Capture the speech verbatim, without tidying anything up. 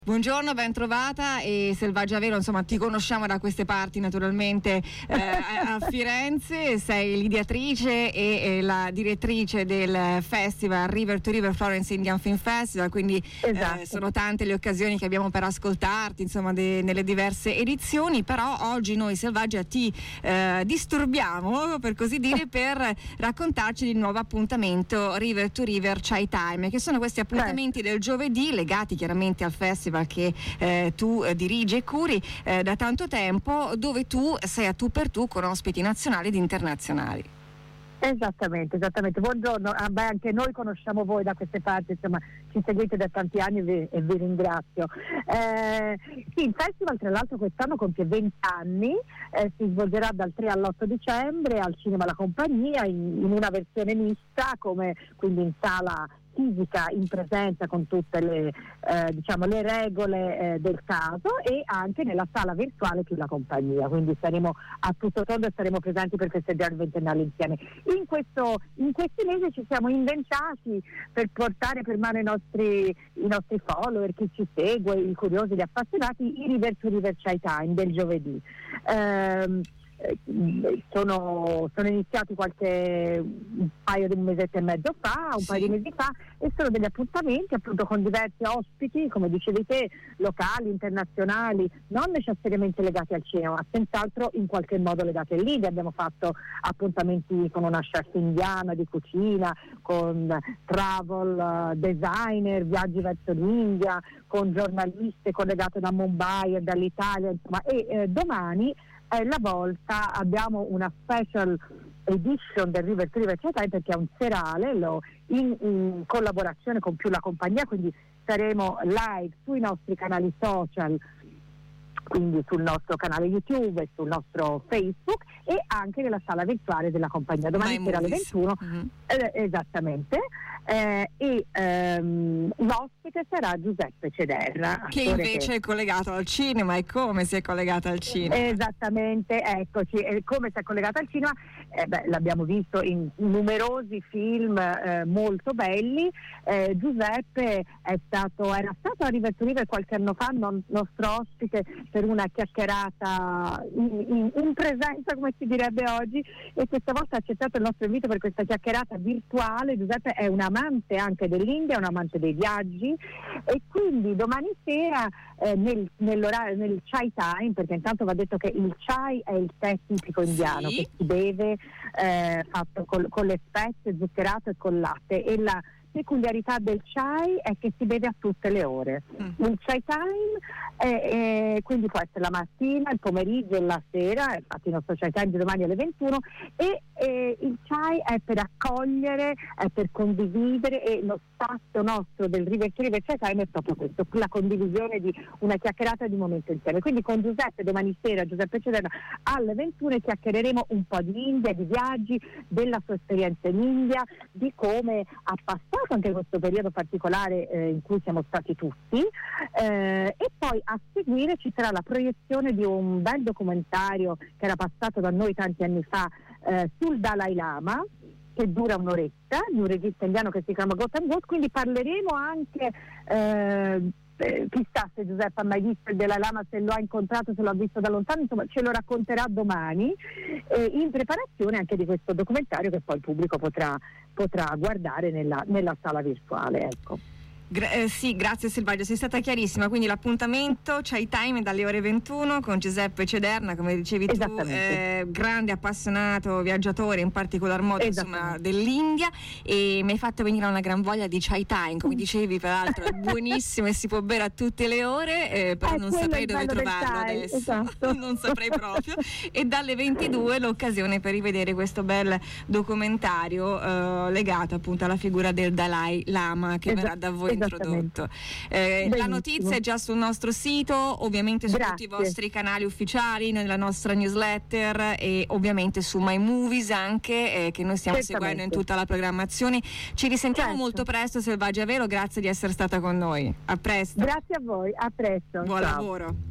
Buongiorno, ben trovata. E Selvaggia Vero, insomma, ti conosciamo da queste parti naturalmente, eh, a Firenze. Sei l'ideatrice e, e la direttrice del festival River to River Florence Indian Film Festival, quindi esatto. eh, sono tante le occasioni che abbiamo per ascoltarti, insomma, de, nelle diverse edizioni, però oggi noi Selvaggia ti eh, disturbiamo, per così dire, per raccontarci di nuovo appuntamento River to River Chai Time, che sono questi appuntamenti del giovedì legati chiaramente al festival che eh, tu eh, dirigi e curi eh, da tanto tempo, dove tu sei a tu per tu con ospiti nazionali ed internazionali. Esattamente, esattamente. Buongiorno, ah, beh, anche noi conosciamo voi da queste parti, insomma, ci seguite da tanti anni e vi, e vi ringrazio. Eh, sì, il festival tra l'altro quest'anno compie venti anni, eh, si svolgerà dal tre all'otto dicembre al Cinema La Compagnia in, in una versione mista, come quindi in sala fisica in presenza con tutte le eh, diciamo le regole eh, del caso, e anche nella sala virtuale più La Compagnia, quindi saremo a tutto tondo e saremo presenti per festeggiare il ventennale insieme. In questo in questi mesi ci siamo inventati per portare per mano i nostri i nostri follower, chi ci segue, i curiosi, gli appassionati, i River to River Chai Time del giovedì. Ehm, Sono, sono iniziati qualche un paio di un mesetto e mezzo fa, un sì. paio di mesi fa, e sono degli appuntamenti appunto con diversi ospiti, come dicevi te, locali, internazionali, non necessariamente legati al cinema, ma senz'altro in qualche modo legati all'India. Abbiamo fatto appuntamenti con una chef indiana di cucina, con travel designer, viaggi verso l'India, con giornaliste collegate da Mumbai e dall'Italia, insomma, e eh, domani è la volta, abbiamo una special edition del River to River Chai Time, perché è un serale lo, in, in collaborazione con più La Compagnia, quindi saremo live sui nostri canali social, quindi sul nostro canale YouTube e sul nostro Facebook, e anche nella sala virtuale della Compagnia domani My sera alle Movies. ventuno. Mm-hmm. eh, esattamente eh, e ehm, l'ospite sarà Giuseppe Cederna, che invece che... è collegato al cinema. E come si è collegato al cinema? Esattamente, eccoci, e come si è collegato al cinema? Eh, beh, l'abbiamo visto in numerosi film eh, molto belli. eh, Giuseppe è stato era stato a River to River qualche anno fa non, nostro ospite per una chiacchierata in, in, in presenza, come si direbbe oggi, e questa volta ha accettato il nostro invito per questa chiacchierata virtuale. Giuseppe è un amante anche dell'India, un amante dei viaggi, e quindi domani sera eh, nel, nell'orario, nel Chai Time, perché intanto va detto che il chai è il tè tipico indiano, sì. che si beve eh, fatto col, con le spezie, zuccherato e col latte, e la peculiarità del chai è che si beve a tutte le ore. Mm. Il Chai Time è, è, quindi può essere la mattina, il pomeriggio e la sera, infatti il nostro Chai Time di domani alle ventuno, e, e il chai è per accogliere, è per condividere, e lo spazio nostro del River to River Chai Time è proprio questo, la condivisione di una chiacchierata di momento insieme. Quindi con Giuseppe domani sera, Giuseppe Cederna, alle ventuno chiacchiereremo un po' di India, di viaggi, della sua esperienza in India, di come ha passato anche questo periodo particolare eh, in cui siamo stati tutti, eh, e poi a seguire ci sarà la proiezione di un bel documentario che era passato da noi tanti anni fa eh, sul Dalai Lama, che dura un'oretta, di un regista indiano che si chiama Gautam Ghosh. Quindi parleremo anche eh, eh, chissà se Giuseppe ha mai visto il Dalai Lama, se lo ha incontrato, se lo ha visto da lontano, insomma ce lo racconterà domani, eh, in preparazione anche di questo documentario che poi il pubblico potrà potrà guardare nella, nella sala virtuale, ecco. Gra- eh, sì, grazie Selvaggia, sei stata chiarissima. Quindi l'appuntamento Chai Time dalle ore ventuno con Giuseppe Cederna, come dicevi tu, eh, grande appassionato viaggiatore, in particolar modo insomma dell'India, e mi hai fatto venire una gran voglia di Chai Time, come dicevi, peraltro è buonissimo e si può bere a tutte le ore, eh, però eh, non saprei dove trovarlo adesso. Esatto. Non saprei proprio. E dalle ventidue l'occasione per rivedere questo bel documentario eh, legato appunto alla figura del Dalai Lama, che esatto. verrà da voi introdotto. Eh, la notizia è già sul nostro sito, ovviamente su Grazie. tutti i vostri canali ufficiali, nella nostra newsletter, e ovviamente su My Movies anche, eh, che noi stiamo seguendo in tutta la programmazione. Ci risentiamo certo. molto presto, Selvaggia Vero, grazie di essere stata con noi. A presto. Grazie a voi, a presto. Buon Ciao. lavoro.